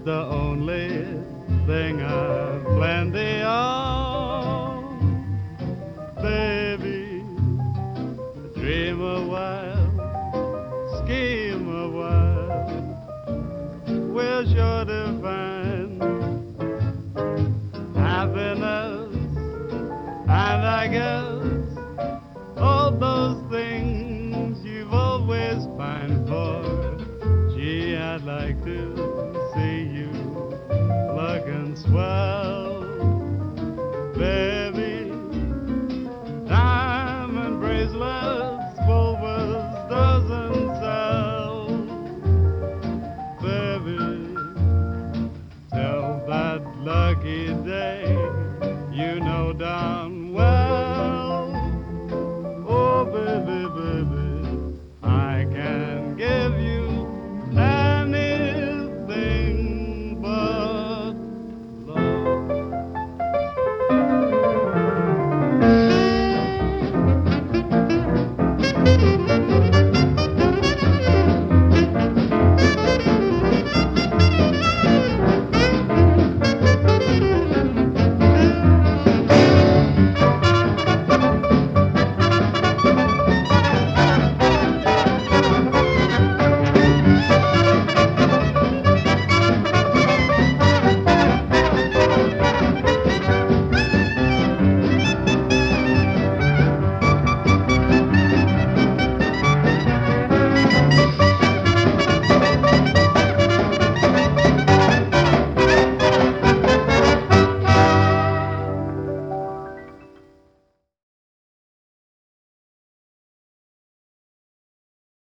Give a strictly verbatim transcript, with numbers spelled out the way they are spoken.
the only thing I've plenty of. Baby, dream a while, scheme a while, we're sure to find happiness, and I guess all those things you've always pined for. Gee, I'd like to see you looking swell.